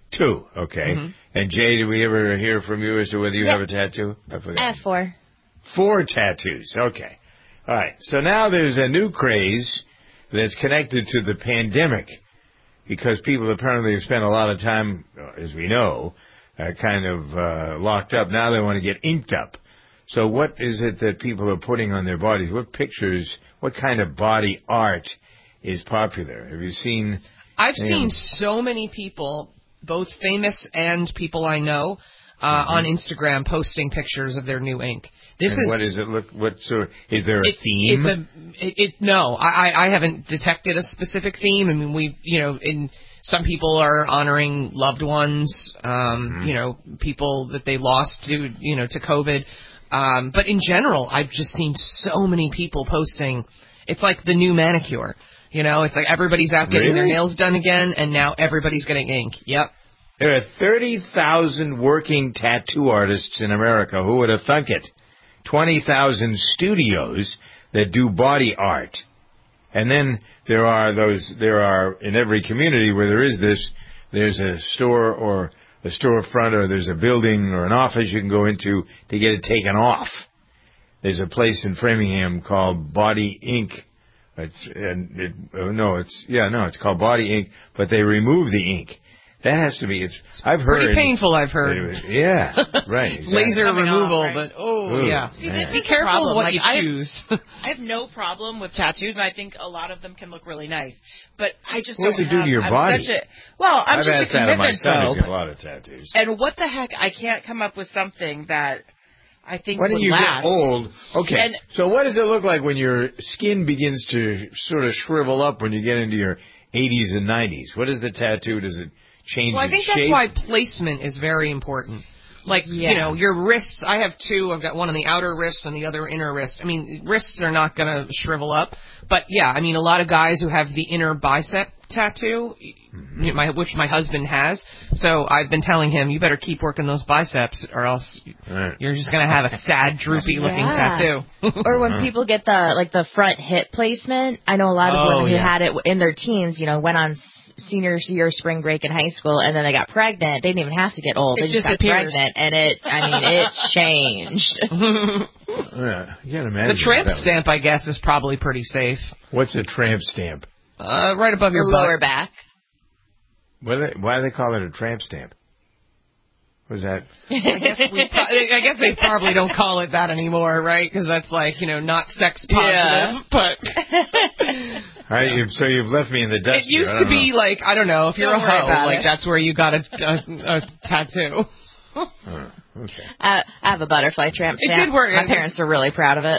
Two, okay. Mhm. And Jay, did we ever hear from you as to whether you Yep. have a tattoo? I forgot. I have four. Four tattoos. Okay. All right. So now there's a new craze that's connected to the pandemic because people apparently have spent a lot of time, as we know, uh, kind of uh, locked up. Now they want to get inked up. So what is it that people are putting on their bodies? What pictures, what kind of body art is popular? Have you seen? I've you seen know, so many people, both famous and people I know, uh, Mm-hmm. on Instagram posting pictures of their new ink. This and is what is it look? What sort? Is there a it, theme? It's a it, it no. I I I haven't detected a specific theme. I mean, we you know in some people are honoring loved ones, um, Mm-hmm. you know, people that they lost to you know to COVID. Um, but in general, I've just seen so many people posting. It's like the new manicure. You know, it's like everybody's out getting their Really? nails done again, and now everybody's getting ink. Yep. There are thirty thousand working tattoo artists in America. Who would have thunk it? twenty thousand studios that do body art. And then there are those, there are, in every community where there is this, there's a store or a storefront or there's a building or an office you can go into to get it taken off. There's a place in Framingham called Body Ink. It's, and it, oh, no, it's, yeah, no, it's called Body Ink, but they remove the ink. That has to be. It's. I've heard. Pretty painful, I've heard. It was, yeah, right. It's Exactly. laser Coming removal, off, right? but oh Ooh, yeah. See, man. this Be is the careful problem. what like, you I have, choose. I have no problem with tattoos, and I think a lot of them can look really nice. But I just What does don't it do have, to your I'm body? Such a, well, I'm I've just asked a that of my commitment son. He's phobe. got a lot of tattoos. And what the heck? I can't come up with something that I think When would you last. get old, okay. And- so what does it look like when your skin begins to sort of shrivel up when you get into your eighties and nineties? What is the tattoo? Does it change Well, I its think shape? that's why placement is very important. Like, Yeah. you know, your wrists, I have two. I've got one on the outer wrist and the other inner wrist. I mean, wrists are not going to shrivel up. But, yeah, I mean, a lot of guys who have the inner bicep tattoo, Mm-hmm. my, which my husband has. So I've been telling him, you better keep working those biceps or else Right. you're just going to have a sad, droopy-looking Yeah. tattoo. Or when people get the like the front hip placement, I know a lot of Oh, women who yeah. had it in their teens. You know, went on s- senior year spring break in high school, and then they got pregnant. They didn't even have to get old; It they just got disappears. pregnant, and it. I mean, it changed. Yeah, you can't imagine. The tramp that would- stamp, I guess, is probably pretty safe. What's a tramp stamp? Uh, right above your Your butt. lower back. What do they, why do they call it a tramp stamp? Was that? I guess we. pro- I guess they probably don't call it that anymore, right? Because that's like you know not sex positive. Yeah. But All right, you've, so you've left me in the dust. it used here. I to don't be know. like I don't know if you're Don't a worry hoe, about like it. that's where you got a, a, a tattoo. Oh, okay. I, I have a butterfly tramp It stamp. did work. My parents are really proud of it.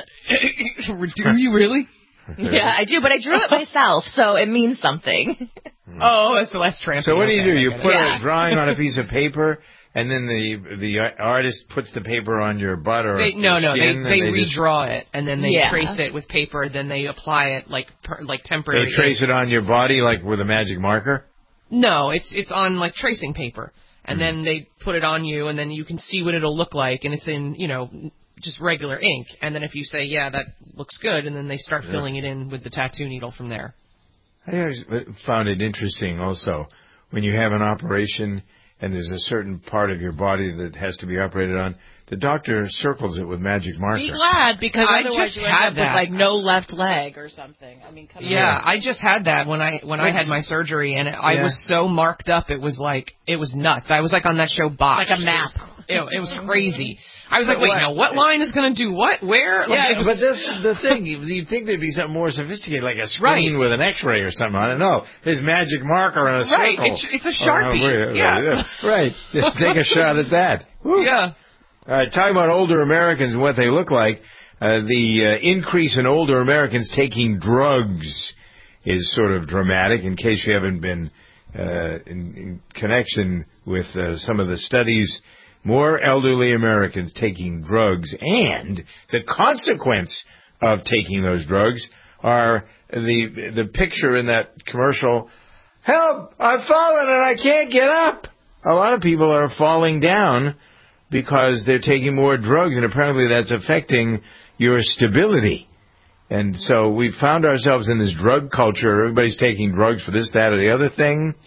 Do you really? Yeah, I do, but I drew it myself, so it means something. Oh, that's the less trampy. So what do you Okay, do? I You get it. put Yeah. a drawing on a piece of paper, and then the the artist puts the paper on your butt or They, no, your no, they skin, they, and just- redraw it and then they Yeah. trace it with paper. Then they apply it like per, like temporary. They trace ink. it on your body like with a magic marker. No, it's it's on like tracing paper, and Hmm. then they put it on you, and then you can see what it'll look like, and it's in you know just regular ink. And then if you say yeah that looks good, and then they start Yeah. filling it in with the tattoo needle from there. I always found it interesting also when you have an operation and there's a certain part of your body that has to be operated on. The doctor circles it with magic marker. Be glad, because I otherwise just you end had up that. with like no left leg or something. I mean, come Yeah, on. I just had that when I when I had my surgery, and I Yeah. was so marked up. It was like it was nuts. I was like on that show Botched. Like a map. It was, it was crazy. I was like, But wait, what- now what line is going to do what? Where? Like, Yeah, it was- but that's the thing. You- You'd think there'd be something more sophisticated, like a screen Right. with an X-ray or something on it. No, there's magic marker and a circle. Right, it's- it's a Sharpie. Oh, Yeah. Right. Take a shot at that. Woo. yeah. Uh, talking about older Americans and what they look like, uh, the uh, increase in older Americans taking drugs is sort of dramatic. In case you haven't been uh, in, in connection with uh, some of the studies, more elderly Americans taking drugs, and the consequence of taking those drugs are the the picture in that commercial. Help! I've fallen and I can't get up. A lot of people are falling down because they're taking more drugs, and apparently that's affecting your stability. And so we found ourselves in this drug culture. Everybody's taking drugs for this, that, or the other thing.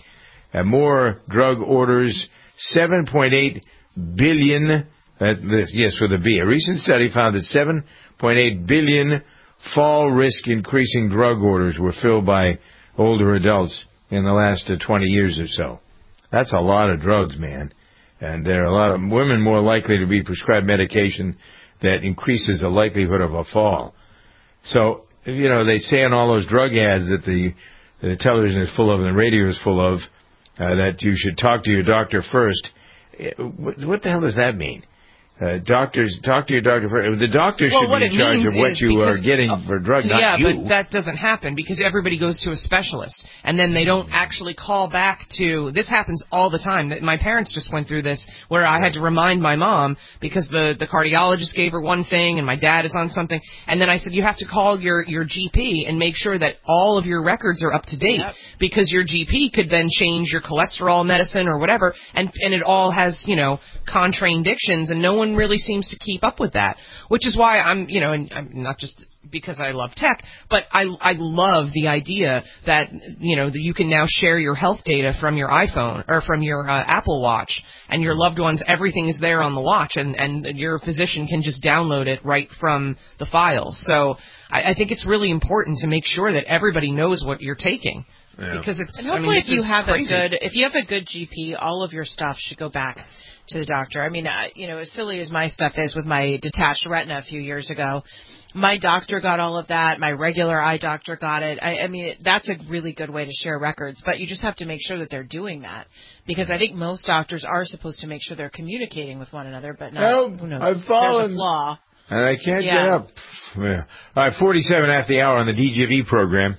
Uh, more drug orders, seven point eight billion. Uh, this, yes, with a B. A recent study found that seven point eight billion fall risk increasing drug orders were filled by older adults in the last uh, twenty years or so. That's a lot of drugs, man. And there are a lot of women more likely to be prescribed medication that increases the likelihood of a fall. So, you know, they say in all those drug ads that the, the television is full of and the radio is full of, uh, that you should talk to your doctor first. What the hell does that mean? Uh, doctors, talk to your doctor first. The doctor well, should be in charge of what you because, are getting uh, for drug, not yeah, you. Yeah, but that doesn't happen because everybody goes to a specialist, and then they don't actually call back to... This happens all the time. My parents just went through this where I had to remind my mom because the, the cardiologist gave her one thing and my dad is on something, and then I said, you have to call your, your G P and make sure that all of your records are up to date yep. because your G P could then change your cholesterol medicine or whatever, and, and it all has, you know, contraindictions, and no one really seems to keep up with that, which is why I'm, you know, and I'm not just because I love tech, but I, I love the idea that, you know, that you can now share your health data from your iPhone or from your uh, Apple Watch, and your loved ones, everything is there on the watch, and, and your physician can just download it right from the files. So I, I think it's really important to make sure that everybody knows what you're taking. Yeah. Because it's, and hopefully I mean, if you have crazy. a good, if you have a good G P, all of your stuff should go back to the doctor. I mean, uh, you know, as silly as my stuff is with my detached retina a few years ago, my doctor got all of that. My regular eye doctor got it. I, I mean, that's a really good way to share records, but you just have to make sure that they're doing that because I think most doctors are supposed to make sure they're communicating with one another, but not. No, who knows? I've fallen. There's a flaw. And I can't yeah. get up. Yeah. All right, forty-seven after the hour on the D J V program.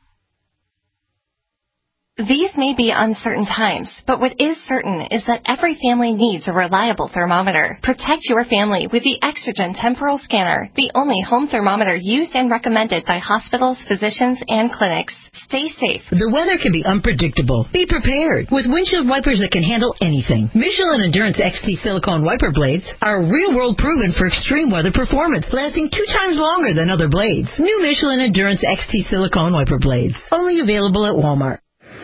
These may be uncertain times, but what is certain is that every family needs a reliable thermometer. Protect your family with the Exergen Temporal Scanner, the only home thermometer used and recommended by hospitals, physicians, and clinics. Stay safe. The weather can be unpredictable. Be prepared with windshield wipers that can handle anything. Michelin Endurance X T silicone wiper blades are real-world proven for extreme weather performance, lasting two times longer than other blades. New Michelin Endurance X T silicone wiper blades, only available at Walmart.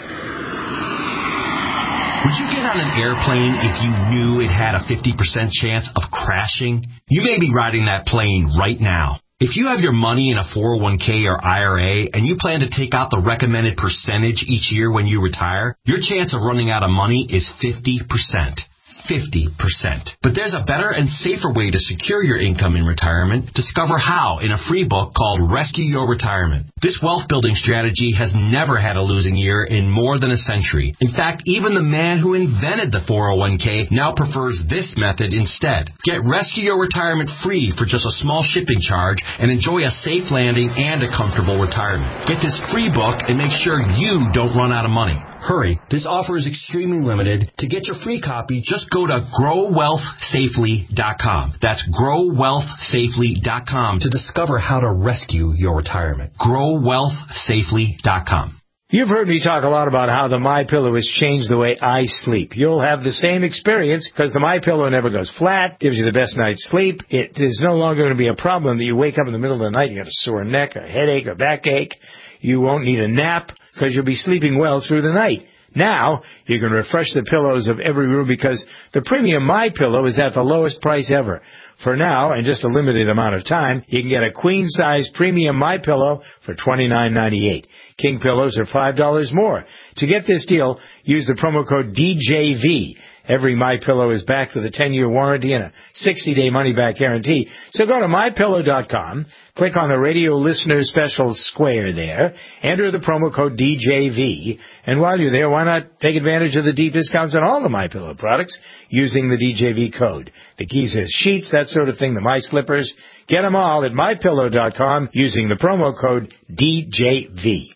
Would you get on an airplane if you knew it had a fifty percent chance of crashing? You may be riding that plane right now. If you have your money in a four oh one k or I R A and you plan to take out the recommended percentage each year when you retire, your chance of running out of money is fifty percent. fifty percent. But there's a better and safer way to secure your income in retirement. Discover how in a free book called Rescue Your Retirement. This wealth building strategy has never had a losing year in more than a century. In fact, even the man who invented the four oh one k now prefers this method instead. Get Rescue Your Retirement free for just a small shipping charge and enjoy a safe landing and a comfortable retirement. Get this free book and make sure you don't run out of money. Hurry, this offer is extremely limited. To get your free copy, just go to grow wealth safely dot com. That's grow wealth safely dot com to discover how to rescue your retirement. grow wealth safely dot com. You've heard me talk a lot about how the MyPillow has changed the way I sleep. You'll have the same experience because the MyPillow never goes flat, gives you the best night's sleep. It is no longer going to be a problem that you wake up in the middle of the night, you got a sore neck, a headache, a backache. You won't need a nap because you'll be sleeping well through the night. Now, you can refresh the pillows of every room because the premium MyPillow is at the lowest price ever. For now, and just a limited amount of time, you can get a queen-size premium MyPillow for twenty-nine ninety-eight. King pillows are five dollars more. To get this deal, use the promo code D J V. Every MyPillow is backed with a ten-year warranty and a sixty-day money-back guarantee. So go to my pillow dot com, click on the radio listener special square there, enter the promo code D J V, and while you're there, why not take advantage of the deep discounts on all the MyPillow products using the D J V code. The key says sheets, that sort of thing, the My Slippers. Get them all at my pillow dot com using the promo code D J V.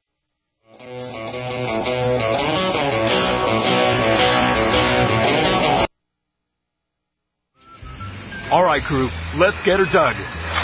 All right, crew, let's get her dug.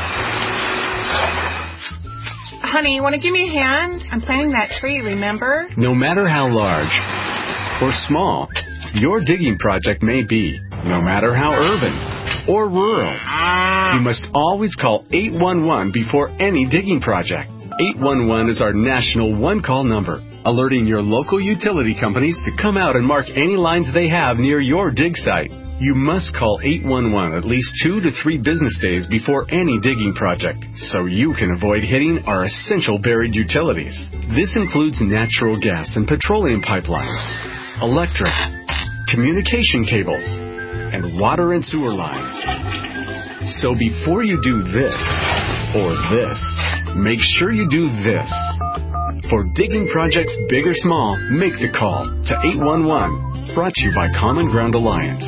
Honey, you want to give me a hand? I'm planting that tree, remember? No matter how large or small your digging project may be, no matter how urban or rural, you must always call eight one one before any digging project. eight one one is our national one-call number. alerting your local utility companies to come out and mark any lines they have near your dig site. You must call eight one one at least two to three business days before any digging project, so you can avoid hitting our essential buried utilities. This includes natural gas and petroleum pipelines, electric, communication cables, and water and sewer lines. So before you do this, or this, make sure you do this. For digging projects big or small, make the call to eight one one. Brought to you by Common Ground Alliance.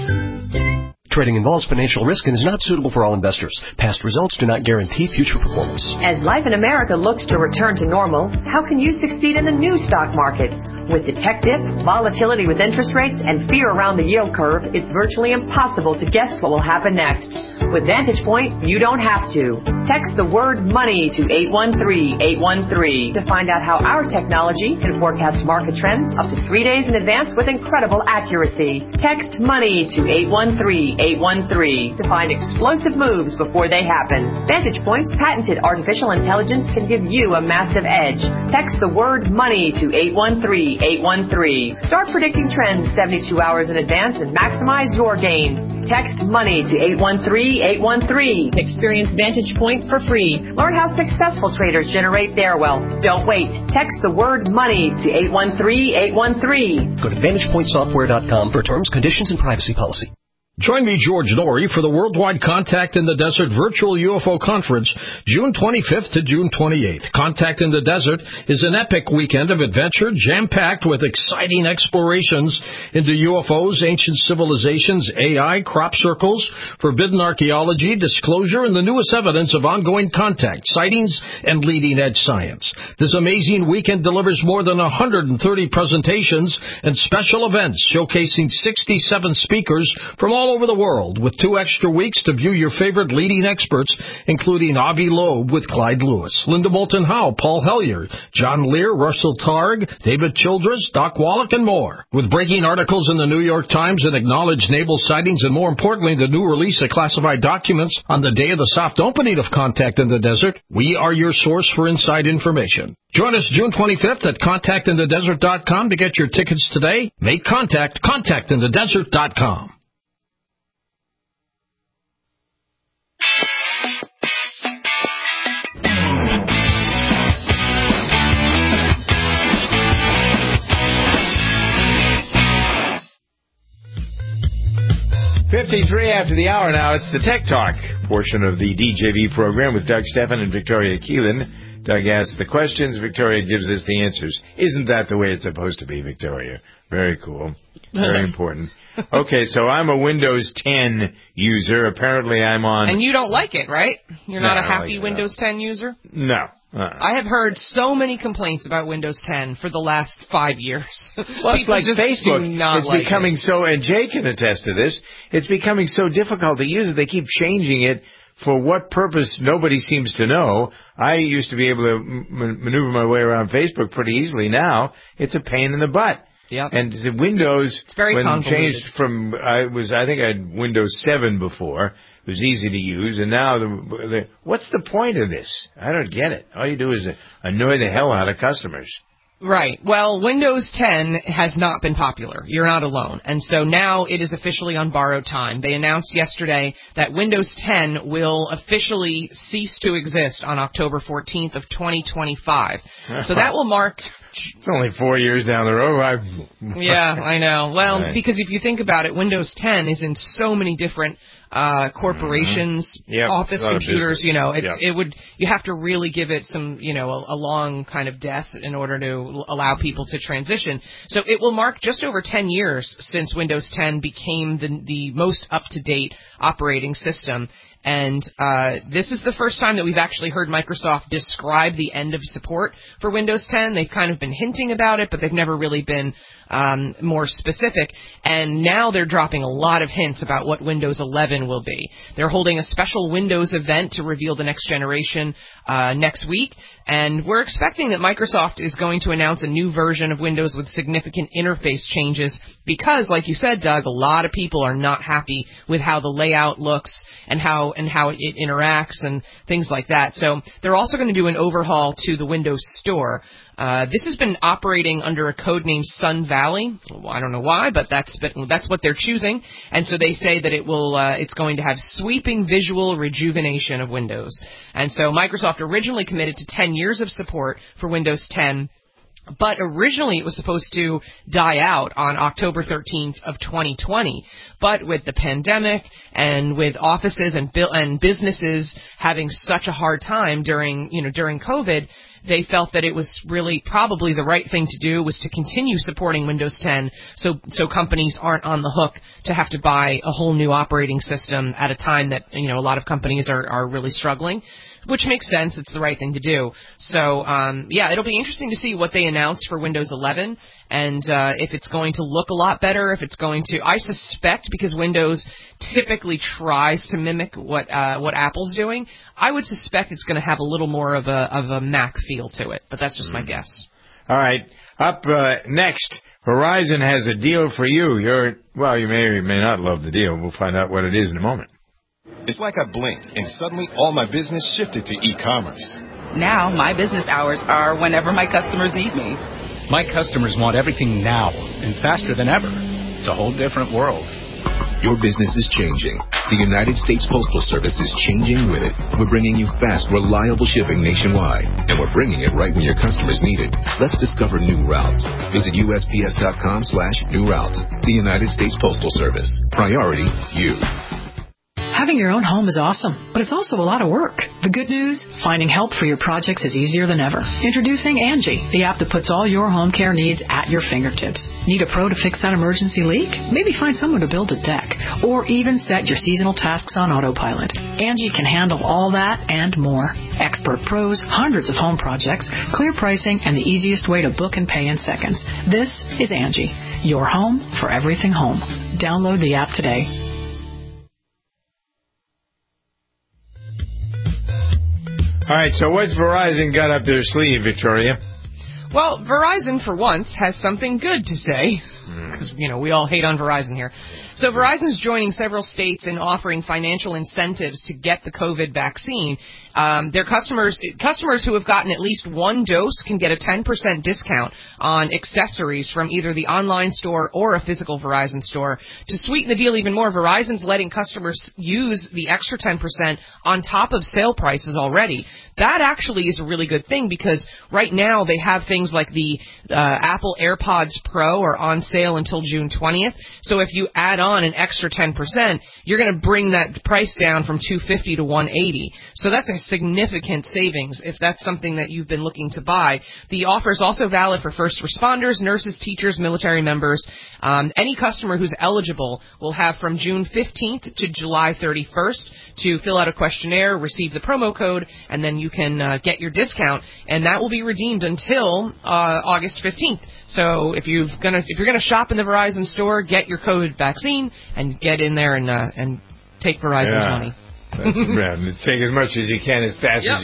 Trading involves financial risk and is not suitable for all investors. Past results do not guarantee future performance. As life in America looks to return to normal, how can you succeed in the new stock market? With the tech dip, volatility with interest rates, and fear around the yield curve, it's virtually impossible to guess what will happen next. With Vantage Point, you don't have to. Text the word money to eight one three, eight one three to find out how our technology can forecast market trends up to three days in advance with incredible accuracy. Text money to eight one three, eight one three to find explosive moves before they happen. Vantage Point's patented artificial intelligence can give you a massive edge. Text the word money to eight one three, eight one three. Start predicting trends seventy-two hours in advance and maximize your gains. Text money to eight one three, eight one three. Experience Vantage Point for free. Learn how successful traders generate their wealth. Don't wait. Text the word money to eight one three, eight one three. Go to vantage point software dot com for terms, conditions, and privacy policy. Join me, George Norrie, for the Worldwide Contact in the Desert Virtual U F O Conference, June twenty-fifth to June twenty-eighth. Contact in the Desert is an epic weekend of adventure, jam-packed with exciting explorations into U F Os, ancient civilizations, A I, crop circles, forbidden archaeology, disclosure, and the newest evidence of ongoing contact, sightings, and leading-edge science. This amazing weekend delivers more than one hundred thirty presentations and special events showcasing sixty-seven speakers from all over the world, with two extra weeks to view your favorite leading experts, including Avi Loeb with Clyde Lewis, Linda Moulton Howe, Paul Hellyer, John Lear, Russell Targ, David Childress, Doc Wallach, and more. With breaking articles in the New York Times and acknowledged naval sightings, and more importantly, the new release of classified documents on the day of the soft opening of Contact in the Desert, we are your source for inside information. Join us June twenty-fifth at contact in the desert dot com to get your tickets today. Make contact, contact in the desert dot com. fifty-three after the hour now. It's the Tech Talk portion of the D J V program with Doug Stephan and Victoria Keelan. Doug asks the questions. Victoria gives us the answers. Isn't that the way it's supposed to be, Victoria? Very cool. Very important. Okay, so I'm a Windows ten user. Apparently I'm on... And you don't like it, right? You're not no, a happy like Windows ten user? No. Uh-uh. I have heard so many complaints about Windows ten for the last five years. Well, it's like just Facebook. Do not it's like becoming it. so, and Jay can attest to this, it's becoming so difficult to use it. They keep changing it for what purpose nobody seems to know. I used to be able to m- maneuver my way around Facebook pretty easily. Now, it's a pain in the butt. Yep. And the Windows, it's very when convoluted. changed from, I was, I think I had Windows seven before. It was easy to use, and now the, the what's the point of this? I don't get it. All you do is annoy the hell out of customers. Right. Well, Windows ten has not been popular. You're not alone. And so now it is officially on borrowed time. They announced yesterday that Windows ten will officially cease to exist on October fourteenth of twenty twenty-five. So that will mark... It's only four years down the road. I've... Yeah, I know. Well, right. Because if you think about it, Windows ten is in so many different uh corporations, mm-hmm. yep. office computers, you know, it's yep. it would you have to really give it some, you know, a, a long kind of death in order to allow people to transition. So it will mark just over ten years since Windows ten became the the most up-to-date operating system. And uh this is the first time that we've actually heard Microsoft describe the end of support for Windows ten. They've kind of been hinting about it, but they've never really been um more specific. And now they're dropping a lot of hints about what Windows eleven will be. They're holding a special Windows event to reveal the next generation uh next week. And we're expecting that Microsoft is going to announce a new version of Windows with significant interface changes because, like you said, Doug, a lot of people are not happy with how the layout looks and how how and how it, it interacts and things like that. So they're also going to do an overhaul to the Windows Store. Uh, this has been operating under a code name Sun Valley. Well, I don't know why, but that's been, that's what they're choosing. And so they say that it will uh, it's going to have sweeping visual rejuvenation of Windows. And so Microsoft originally committed to ten years of support for Windows ten. But originally it was supposed to die out on October thirteenth of twenty twenty. But with the pandemic and with offices and bu- and businesses having such a hard time during, you know, during COVID, they felt that it was really probably the right thing to do was to continue supporting Windows ten so so companies aren't on the hook to have to buy a whole new operating system at a time that, you know, a lot of companies are, are really struggling. Which makes sense. It's the right thing to do. So, um, yeah, it'll be interesting to see what they announce for Windows eleven and uh, if it's going to look a lot better, if it's going to... I suspect, because Windows typically tries to mimic what uh, what Apple's doing, I would suspect it's going to have a little more of a of a Mac feel to it. But that's just mm. my guess. All right. Up uh, next, Verizon has a deal for you. You're Well, you may or may not love the deal. We'll find out what it is in a moment. It's like I blinked, and suddenly all my business shifted to e-commerce. Now, my business hours are whenever my customers need me. My customers want everything now and faster than ever. It's a whole different world. Your business is changing. The United States Postal Service is changing with it. We're bringing you fast, reliable shipping nationwide, and we're bringing it right when your customers need it. Let's discover new routes. Visit U S P S dot com slash new routes. The United States Postal Service. Priority, you. Having your own home is awesome, but it's also a lot of work. The good news? Finding help for your projects is easier than ever. Introducing Angie, the app that puts all your home care needs at your fingertips. Need a pro to fix that emergency leak? Maybe find someone to build a deck, or even set your seasonal tasks on autopilot. Angie can handle all that and more. Expert pros, hundreds of home projects, clear pricing, and the easiest way to book and pay in seconds. This is Angie, your home for everything home. Download the app today. All right, so what's Verizon got up their sleeve, Victoria? Well, Verizon, for once, has something good to say, because, you know, we all hate on Verizon here. So Verizon's joining several states in offering financial incentives to get the COVID vaccine. Um, their customers, customers who have gotten at least one dose can get a ten percent discount on accessories from either the online store or a physical Verizon store. To sweeten the deal even more, Verizon's letting customers use the extra ten percent on top of sale prices already. That actually is a really good thing because right now they have things like the uh, Apple AirPods Pro are on sale until June twentieth. So if you add on an extra ten percent, you're going to bring that price down from two hundred fifty dollars to one hundred eighty dollars. So that's a significant savings if that's something that you've been looking to buy. The offer is also valid for first responders, nurses, teachers, military members. Um, any customer who's eligible will have from June fifteenth to July thirty-first to fill out a questionnaire, receive the promo code, and then you can uh, get your discount, and that will be redeemed until uh, August fifteenth. So if you've gonna if you're gonna shop in the Verizon store, get your COVID vaccine and get in there and uh, and take Verizon's yeah. money. That's right. Take as much as you can as fast yep. as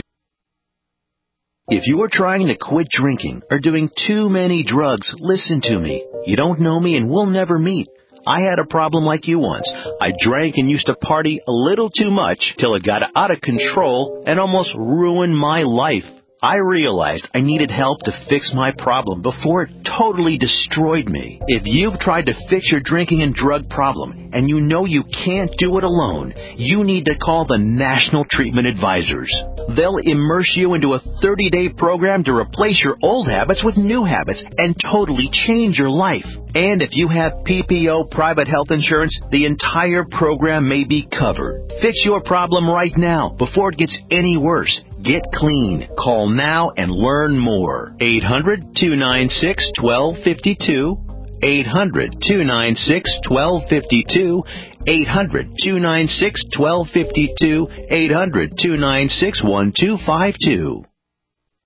you If you are trying to quit drinking or doing too many drugs, listen to me. You don't know me and we'll never meet. I had a problem like you once. I drank and used to party a little too much till it got out of control and almost ruined my life. I realized I needed help to fix my problem before it totally destroyed me. If you've tried to fix your drinking and drug problem and you know you can't do it alone, you need to call the National Treatment Advisors. They'll immerse you into a thirty-day program to replace your old habits with new habits and totally change your life. And if you have P P O private health insurance, the entire program may be covered. Fix your problem right now before it gets any worse. Get clean. Call now and learn more. eight hundred, two nine six, one two five two. eight hundred, two nine six, one two five two. eight hundred, two nine six, one two five two. eight hundred, two nine six, one two five two.